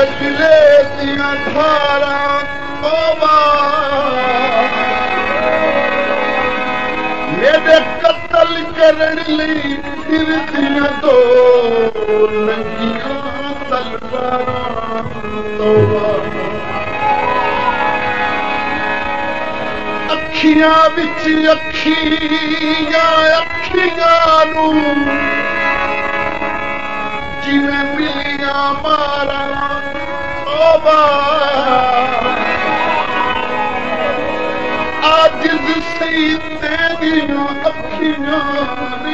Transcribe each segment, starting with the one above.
कजले दियां धारां तौबा मेरे कत्ल करन लई फिरदियां दो लंगियां तलवारां तौबा अखियां विच अखियां नूं जिवें मिलियां मारा तौबा आजिज़ सही तेरियां अखियां ने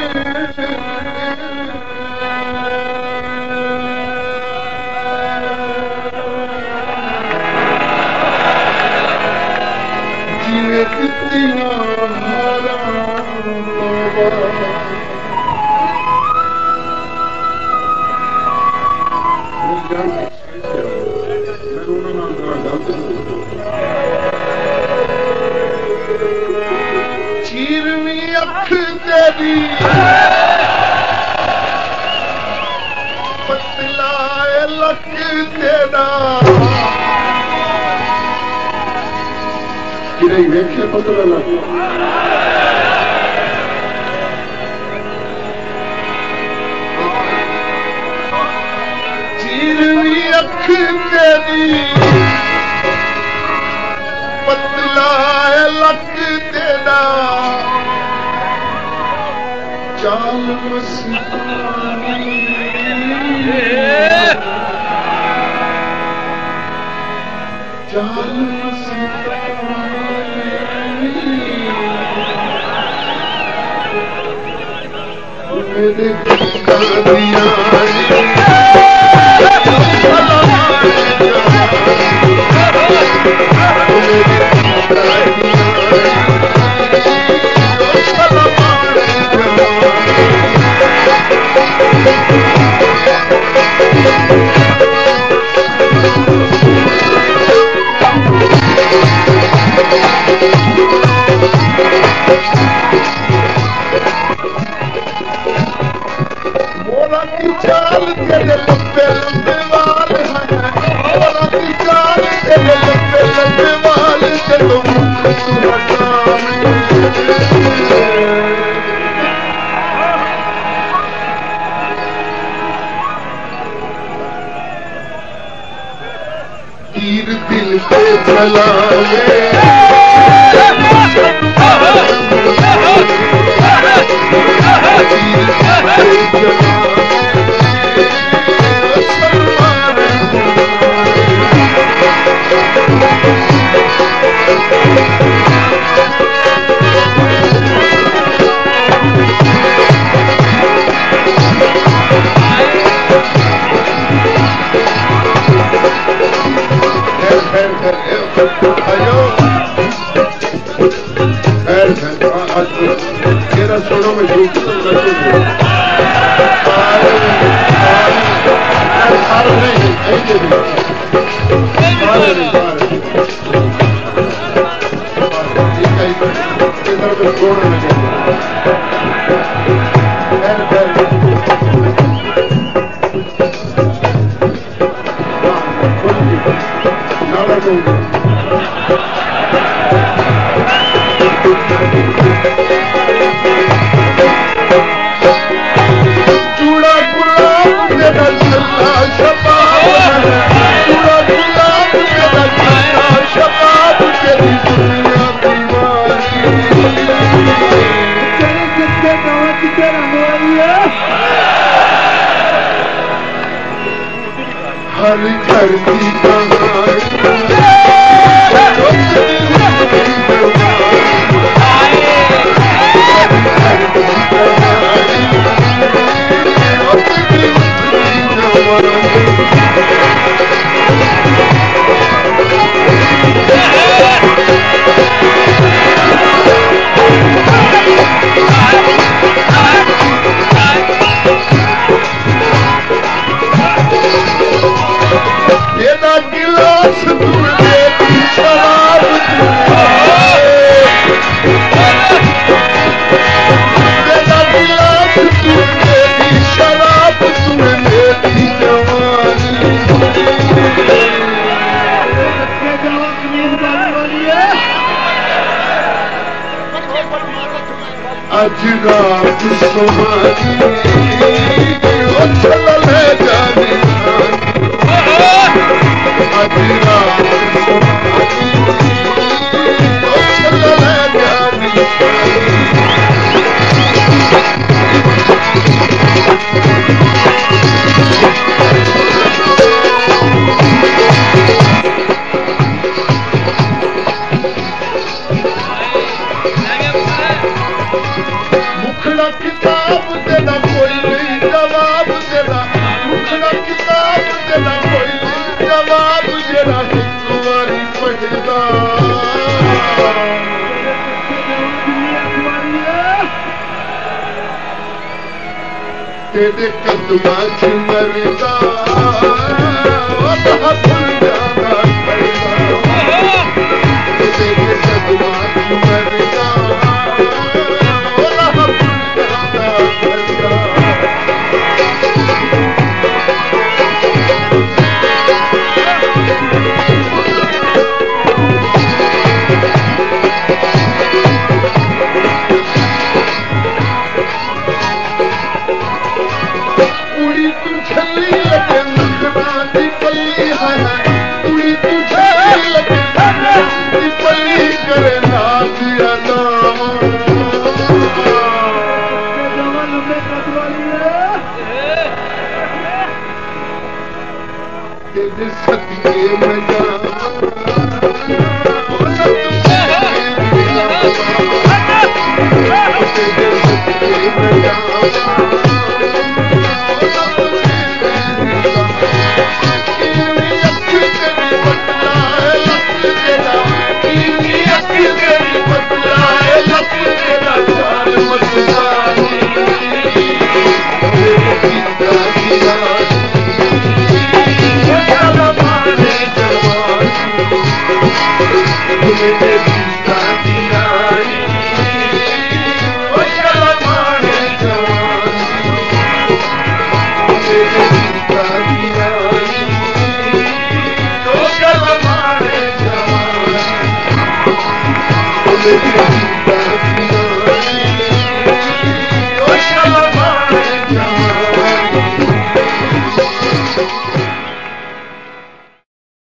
जिवें दित्तियां मारा तौबा चीरवी अख तेरी पतलाए लक तेरा किरे वेखे पतला लक चीरवी अख तेरी पतलाए लक तेरा चाल मस्तानी चाल मस्तानी मेरे दिया मोरा की चाल तेरे लंबे लंबे वाल हैं मोरा की चाल तेरे लंबे लंबे वाल चलो तीर दिल पे चलावे तेरा छोड़ो में चूड़ा गुलाब मेरा चला शबाब चूड़ा गुलाब मेरा चला शबाब तेरी दुनिया दीवानी किसके गाँव की तेरा हुआ हर घर की गिलास आज रात सुमारी चल ले जानी आज रात सुमारी चल ले जानी मुखड़ा किताब देना कोई नहीं जवाब देना मुखड़ा किताब देना कोई नहीं जवाब देना तुम्हारी पढ़दा तेरे कदमां च मरदा भुल जाना तेरे कदमां च मरदा कुड़ी तू छली लगे नखरा दी पल्ली है कुड़ी तू छली लगे नखरा दी पल्ली करे ना दिया नाम तेरे सदके में जाना तेरे सदके में जाना Thank you.